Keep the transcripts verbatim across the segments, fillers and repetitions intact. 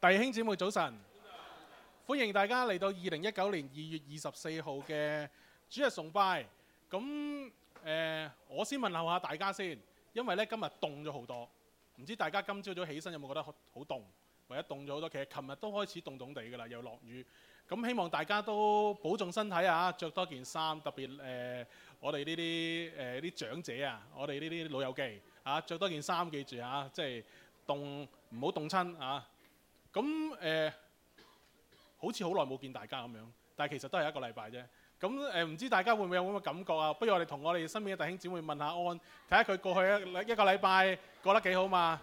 弟兄姊妹早晨，歡迎大家嚟到二零一九年二月二十四號嘅主日崇拜。咁誒、呃，我先問候下大家先，因為咧今日凍咗好多，唔知大家今朝早起身有冇覺得好凍，或者凍咗好多？其實琴日都開始凍凍地㗎啦，又落雨。咁希望大家都保重身體啊，着多件衫，特別誒、呃、我哋呢啲誒啲長者啊，我哋呢啲老友記啊，着多件衫，記住啊，即係凍唔好凍親啊！咁誒、呃，好似好耐冇見大家咁樣，但係其實都係一個禮拜啫。咁誒，唔知大家會唔會有咁嘅感覺啊？不如我哋同我哋身邊嘅弟兄姊妹問下安，睇下佢過去一一個禮拜過得幾好嘛？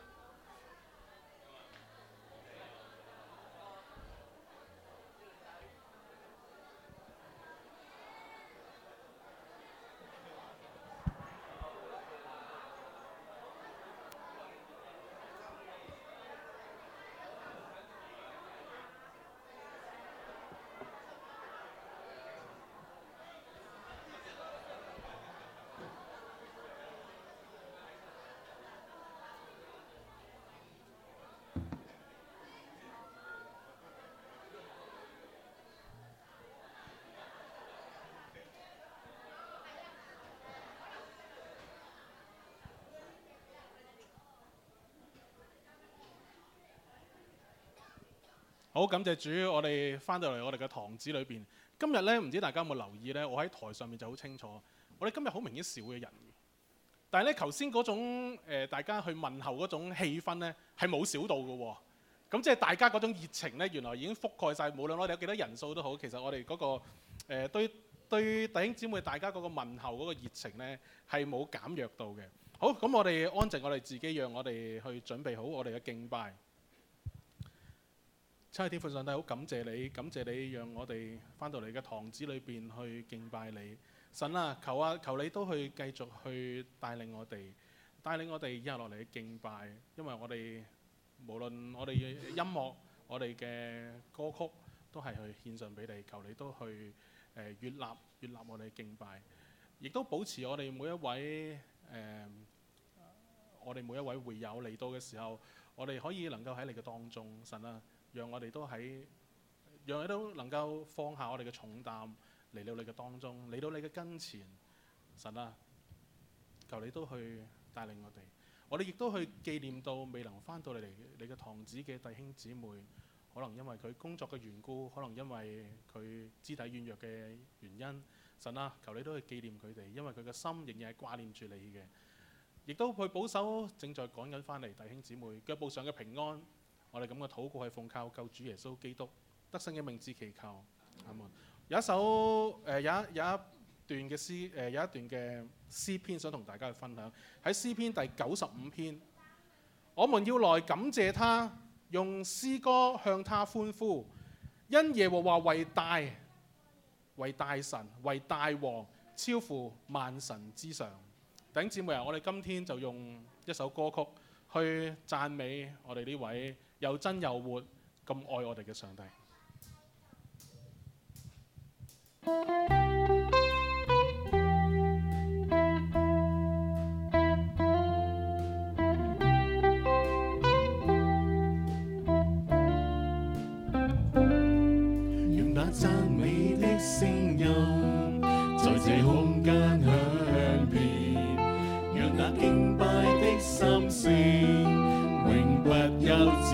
好，感謝主，我哋翻到嚟我哋嘅堂子裏邊。今日咧，唔知大家有冇留意咧？我喺台上面就好清楚，我哋今日好明顯少嘅人。但係咧，頭先嗰種、呃、大家去問候嗰種氣氛咧，係冇少到嘅喎。咁即係大家嗰種熱情咧，原來已經覆蓋晒。無論我哋有幾多人數都好，其實我哋嗰、嗰個、呃、對對弟兄姊妹大家嗰個問候嗰個熱情咧，係冇減弱到嘅。好，咁我哋安靜我哋自己，讓我哋去準備好我哋嘅敬拜。親愛天父上帝，好感謝你，感謝你讓我哋翻到嚟嘅堂子裏邊去敬拜你。神啊，求啊，求你都去繼續去帶領我哋，帶領我哋以下落嚟嘅敬拜。因為我哋無論我哋嘅音樂、我哋嘅歌曲，都係去獻上俾你。求你都去誒、呃、悅納悅納我哋嘅敬拜，亦都保持我哋每一位誒、呃、我哋每一位會友嚟到嘅時候，我哋可以能夠喺你嘅當中，神啊。讓我哋都喺，讓我哋都能夠放下我哋嘅重擔嚟到你嘅當中，嚟到你嘅跟前，神啊，求你都去帶領我哋。我哋亦都去紀念到未能翻到嚟你嘅堂子嘅弟兄姊妹，可能因為佢工作嘅緣故，可能因為佢肢體軟弱嘅原因，神啊，求你都去紀念佢哋，因為佢嘅心仍然係掛念住你嘅，亦都去保守正在趕緊翻嚟弟兄姊妹腳步上嘅平安。我哋咁嘅禱告係奉靠救主耶穌基督得勝嘅名字祈求，阿門。有一首誒、呃、有一有一段嘅詩誒、呃、有一段嘅詩篇想同大家去分享，喺詩篇第九十五篇，我們要來感謝他，用詩歌向他歡呼，因耶和華為大，為大神，為大王，超乎萬神之上。弟兄姊妹啊，我哋今天就用一首歌曲去讚美我哋呢位又真又活咁愛我哋嘅上帝。 讓那讚美的聲音在這空間響遍，讓那敬拜的心聲永不休止，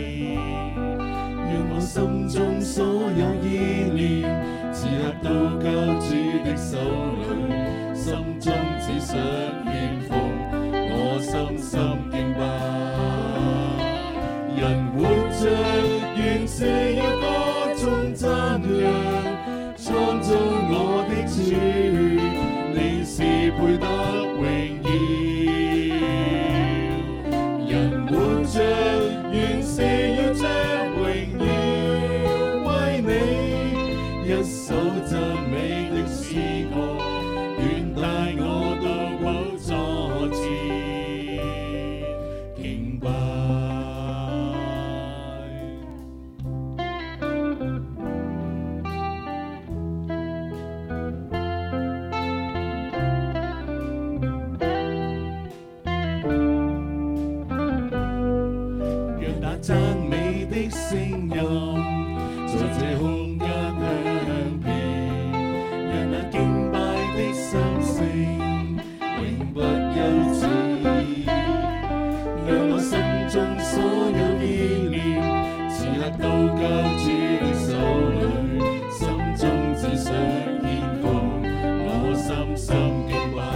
讓我心中所有意念，此刻都交主的手裏，心中只想獻奉，我深深敬拜。人活着原是要歌頌讚揚，創造我的主，你是配得榮耀。人活着原是要將榮耀歸你，一首讚美的詩歌，願帶我到寶座前敬拜。 聲音，在這空間響遍，讓那敬拜的心聲永不休止。讓我心中所有意念，此刻都交主的手裏，心中只想獻奉我深深敬拜。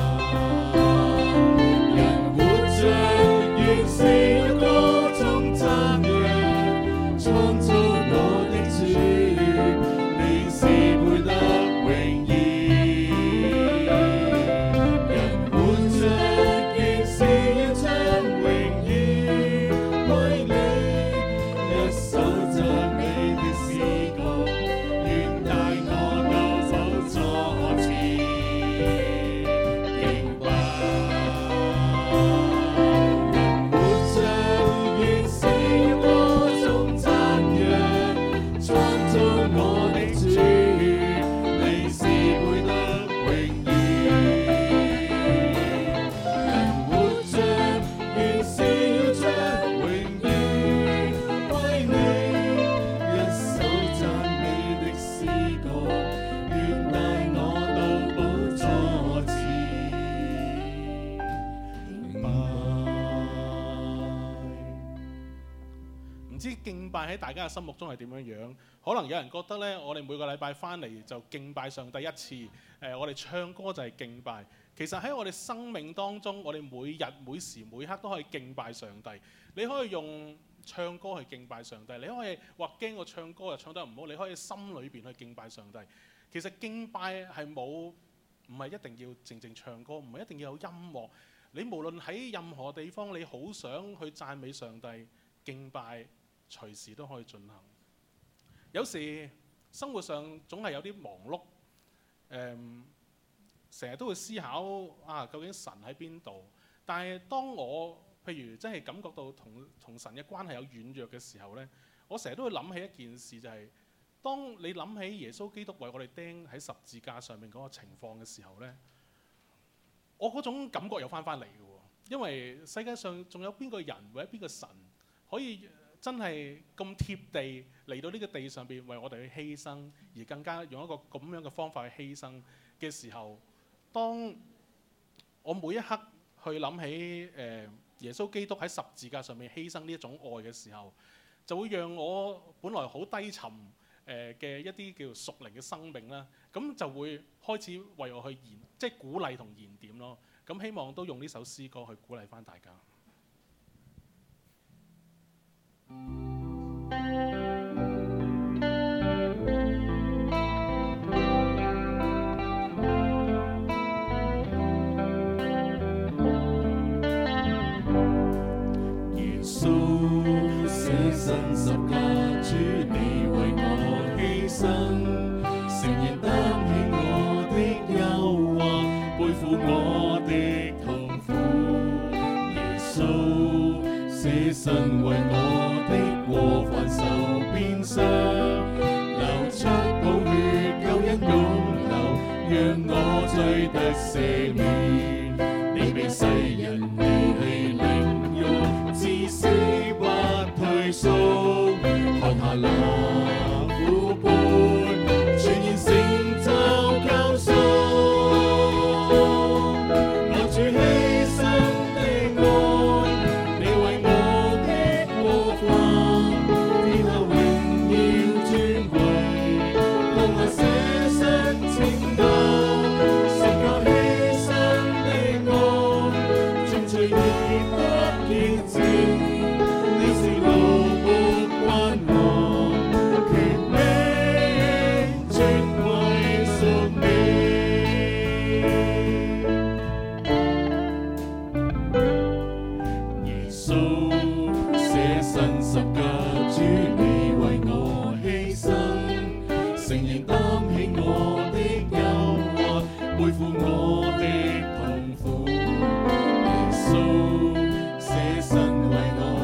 人活着原是要歌頌讚揚，創造我的主，你是配得榮耀。人活着原是要將榮耀歸你，一首讚美的詩歌，願帶我到寶座前敬拜。人活着原是要歌頌讚揚，創造我的主，你是配得榮耀。人活着原是要將榮耀歸你，一首讚美的詩歌，願帶我到寶座前敬拜。 唔知敬拜喺大家嘅心目中係點樣樣？可能有人覺得呢，我哋每個禮拜翻嚟就敬拜上帝一次，誒、呃，我哋唱歌就係敬拜。其實喺我哋生命當中，我哋每日每時每刻都可以敬拜上帝。你可以用唱歌去敬拜上帝，你可以話驚我唱歌又唱得唔好，你可以心裏邊去敬拜上帝。其實敬拜係冇，唔係一定要靜靜唱歌，唔係一定要有音樂。你無論喺任何地方，你好想去讚美上帝，敬拜隨時都可以進行。有時生活上總係有啲忙碌，誒成日都會思考啊，究竟神喺邊度？但係當我譬如真係感覺到同同神嘅關係有軟弱嘅時候呢，我成日都會諗起一件事，就係、是、當你諗起耶穌基督為我哋釘喺十字架上面嗰個情況嘅時候呢，我嗰種感覺又翻返嚟嘅喎。因為世界上仲有邊個人或者邊個神可以真係咁貼地嚟到呢個地上邊為我哋去犧牲，而更加用一個咁樣嘅方法去犧牲嘅時候，當我每一刻去諗起誒、呃、耶穌基督喺十字架上面犧牲呢一種愛嘅時候，就會讓我本來好低沉誒嘅、呃、一啲叫屬靈嘅生命啦，咁就會開始為我去燃，即係鼓勵同燃點咯。咁希望都用呢首詩歌去鼓勵返大家。 耶穌捨身十架，主你為我犧牲，誠然擔起我的憂患，背負我的痛苦。耶穌捨身為我的過犯受鞭傷，流出寶血，救恩湧流，讓我罪得赦免。你被世人離棄凌辱，至死不退縮，看下那苦杯，全然成就救贖。我主犧牲的愛，你為我的過犯，天下榮耀尊貴，當我捨身拯救，十架犧牲的愛，盡隨意不潔淨，你是勞僕君王，權柄尊貴屬你。耶穌捨身十架，主你為我犧牲，誠然擔起我的憂患，背負我的痛苦。耶穌捨身為我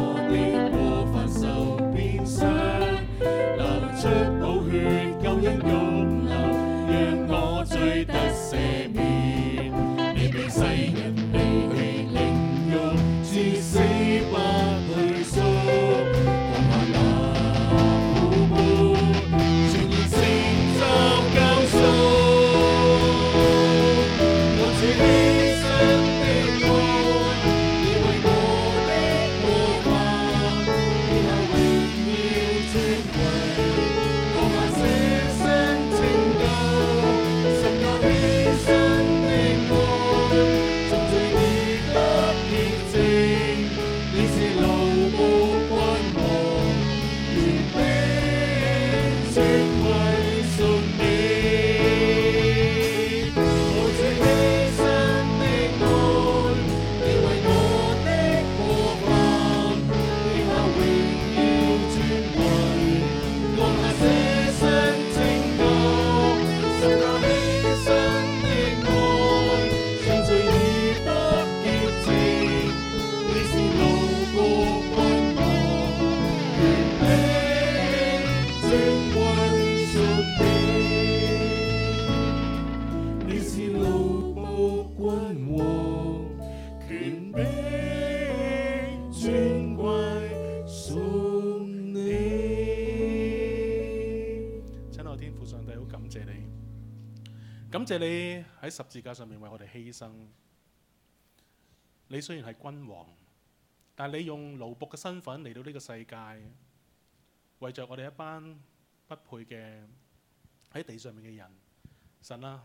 感謝你喺十字架上面為我哋犧牲。你雖然係君王，但係你用奴僕嘅身份嚟到呢個世界，為着我哋一班不配嘅喺地上面嘅人。神啊，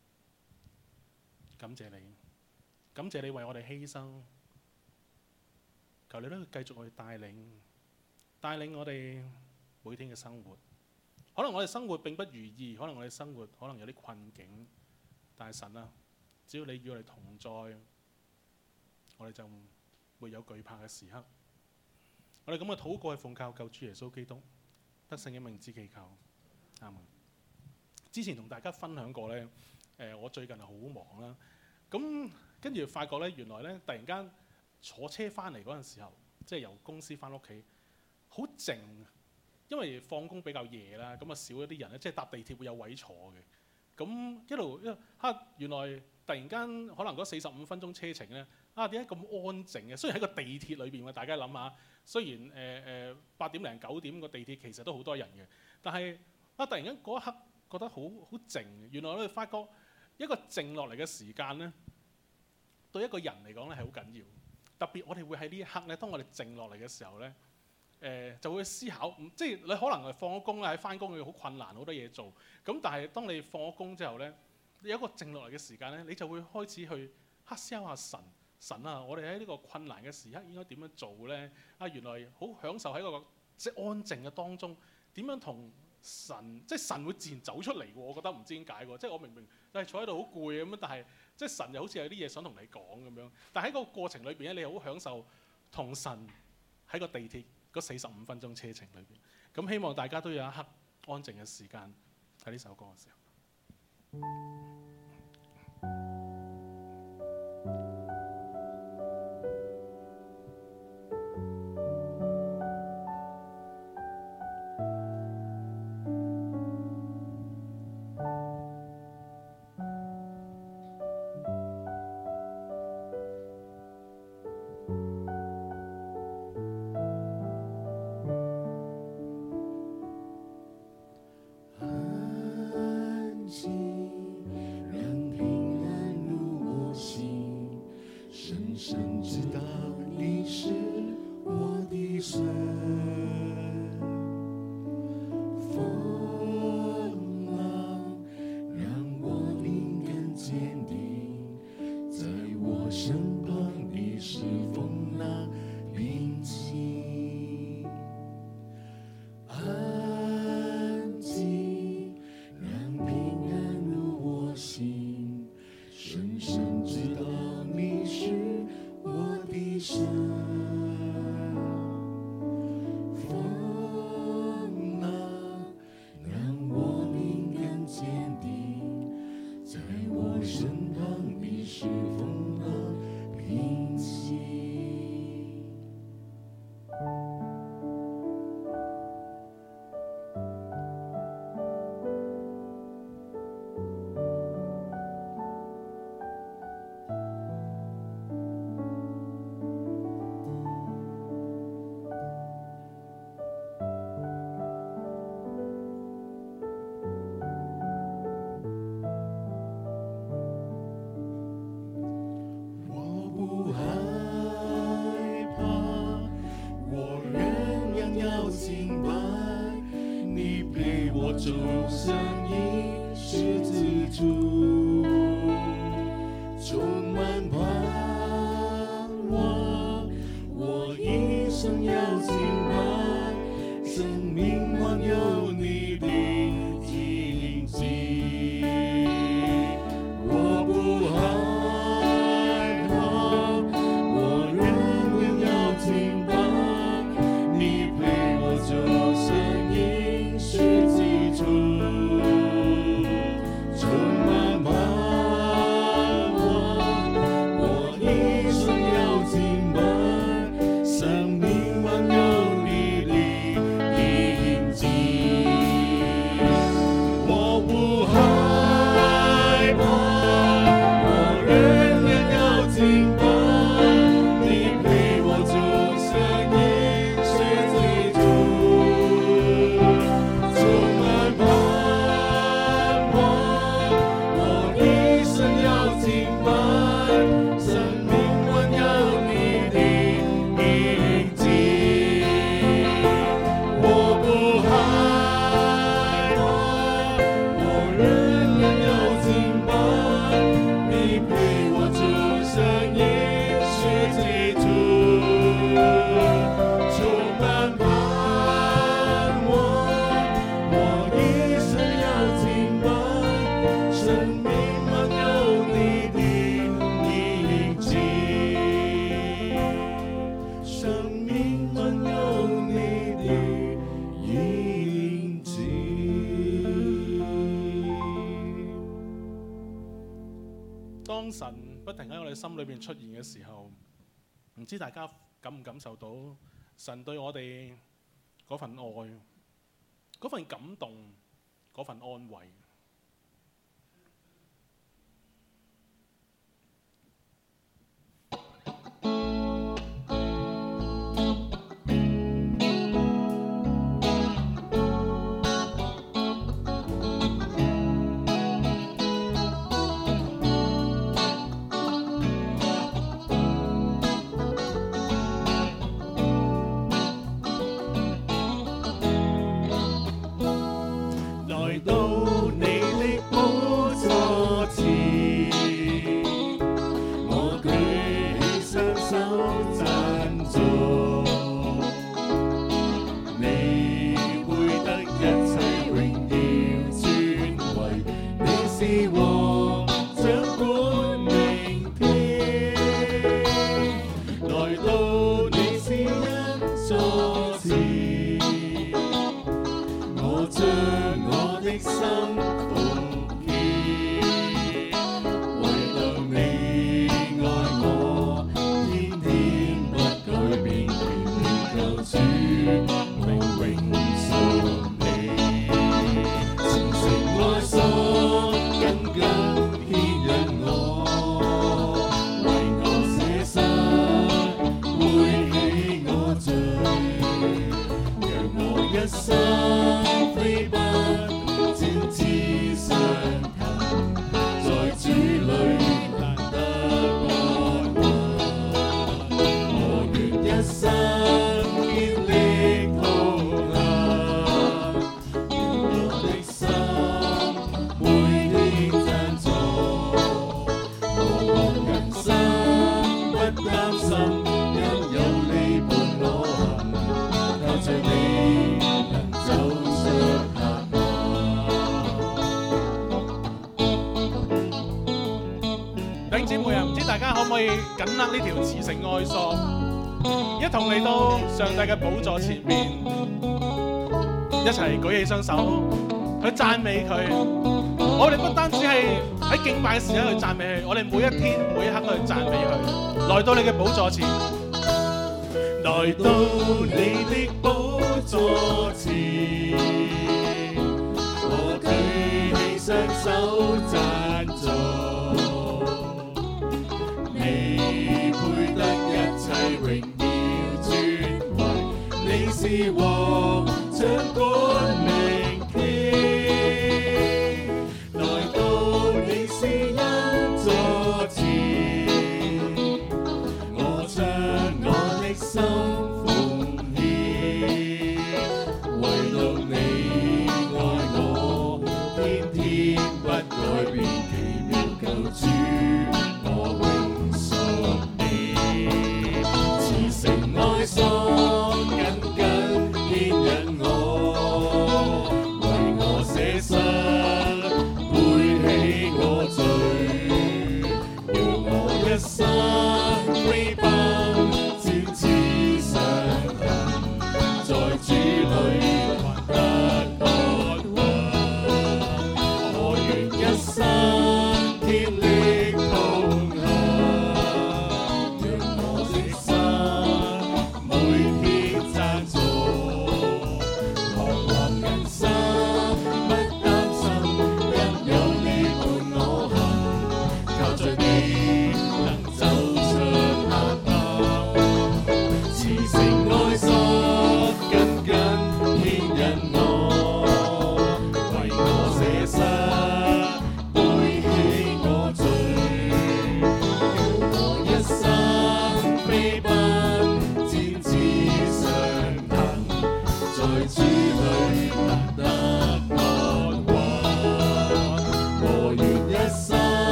感謝你，感謝你為我哋犧牲。求你都繼續去帶領，帶領我哋每天嘅生活。可能我哋生活並不如意，可能我哋生活可能有啲困境，但係神啊，只要你與我哋同在，我哋就沒有懼怕嘅時刻。我哋咁嘅禱告係奉靠救主耶穌基督得勝嘅名字祈求，阿門。之前同大家分享過呢，誒我最近係好忙啦，咁跟住發覺呢，原來呢，突然間坐車翻嚟嗰陣時候，即係由公司翻屋企，好靜。因為放工比較夜啦，咁啊少咗啲人咧，即係搭地鐵會有位坐嘅。咁一路一嚇，原來突然間可能嗰四十五分鐘車程咧，啊點解咁安靜嘅？雖然喺個地鐵裏邊喎，大家諗下，雖然誒誒八點零九點個地鐵其實都好多人嘅，但係啊突然間嗰一刻覺得好好靜。原來我哋發覺一個靜落嚟嘅時間咧，對一個人嚟講咧係好緊要。特別我哋會喺呢一刻咧，當我哋靜落嚟嘅時候咧。誒、呃、就會思考，即係你可能係放咗工啦，喺翻工佢好困難，好多嘢做。咁但係當你放咗工之後咧，有一個靜落嚟嘅時間咧，你就會開始去黑思考下神，神啊，我哋喺呢個困難嘅時刻應該點樣做咧？啊，原來好享受喺個即係安靜嘅當中，點樣同神，即係神會自然走出嚟喎。我覺得唔知點解喎，即係我明明係坐喺度好攰咁樣，但係即係神又好似有啲嘢想同你講咁樣。但係喺個過程裏邊咧，你好享受同神喺個地鐵嗰四十五分鐘車程裏邊，咁希望大家都有一刻安靜嘅時間睇呢首歌嘅時候。 走向你十字處，充滿盼望，我一生要敬拜，生命滿有你的印記，我不害怕，我仍然要敬拜，你陪我走向你十字處，充滿盼望，我一生要敬拜，生命滿有你的印記。 當神不停喺我哋心裏邊出現嘅時候，唔知大家感唔感受到神對我哋嗰份愛、嗰份感動、嗰份安慰。 緊握呢條慈繩愛索，一同嚟到上帝嘅寶座前面，一齊舉起雙手去讚美佢。我哋不單止係喺敬拜嘅時候去讚美佢，我哋每一天每一刻都去讚美佢。來到你嘅寶座前， 來到你的寶座前，我舉起雙手讚頌。榮耀尊貴，你是王掌管明天，來到你施恩座前，我將我的心奉獻，唯獨你愛我，天天不改變，奇妙救主，我永屬你。愛索緊緊牽引我，為我捨身，背起我罪，讓我一生飛奔，展翅上騰，在主裏還得安穩。我願一生竭力同行，讓我的心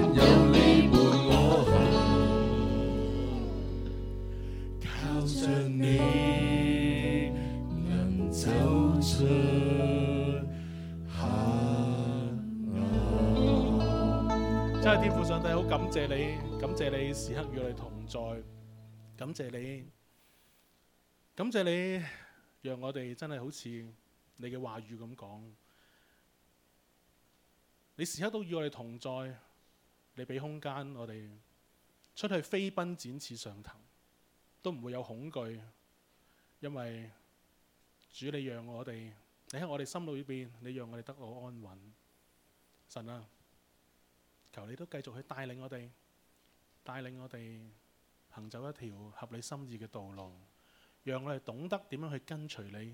靠着真係天父上帝，好感謝你，感謝你時刻與我哋同在，感謝你，感謝你，讓我哋真係好似你嘅話語咁講，你時刻都與我哋同在，你俾空間我哋出去飛奔展翅上騰，都唔會有恐懼，因為主你讓我哋，你喺我哋心裏邊，你讓我哋得到安穩。神啊，求你都繼續去帶領我哋，帶領我哋行走一條合你心意嘅道路，讓我哋懂得點樣去跟隨你。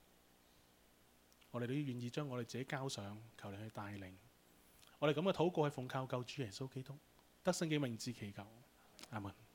我哋都願意將我哋自己交上，求你去帶領。我哋咁嘅禱告係奉靠救主耶穌基督得勝嘅名字祈求，阿門。